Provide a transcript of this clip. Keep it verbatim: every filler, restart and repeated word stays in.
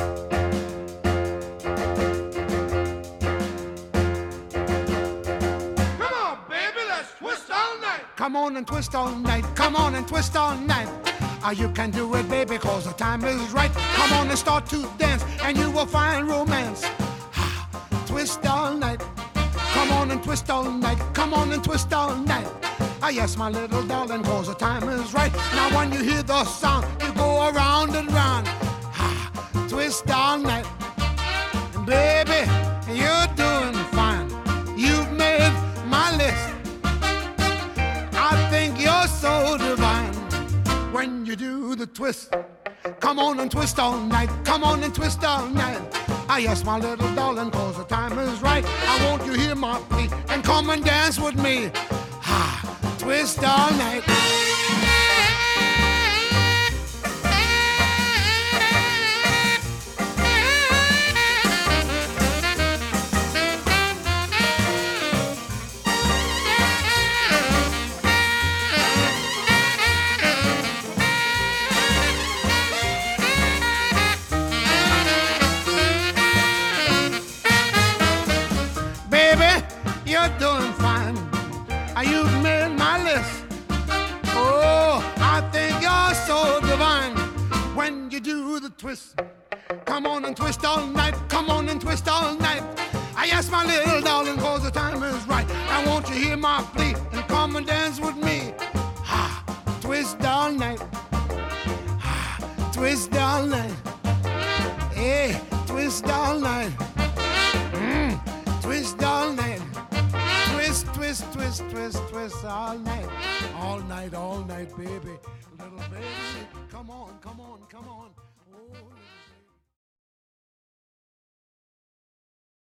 Come on and twist all night, come on and twist all night. Ah, you can do it, baby, cause the time is right. Come on and start to dance, and you will find romance. Ah, twist all night, come on and twist all night, come on and twist all night. Ah, yes, my little darling, cause the time is right. Now when you hear the sound, you go around and round. Ah, twist all night. And baby, you're doing fine. You've made my list. I think you're so divine when you do the twist. Come on and twist all night, come on and twist all night. Ah, yes, my little darling, cause the time is right. I want you hear my plea and come and dance with me. Ah, twist all night. You're doing fine. You've made my list. Oh, I think you're so divine when you do the twist. Come on and twist all night. Come on and twist all night. I ask my little darling, cause the time is right. I want you hear my plea and come and dance with me. Ha, twist all night. Ha, twist all night. Hey, twist all night. Mm, twist all night. Twist, twist, twist, twist, twist all night. All night, all night, baby. Little baby, come on, come on, come on.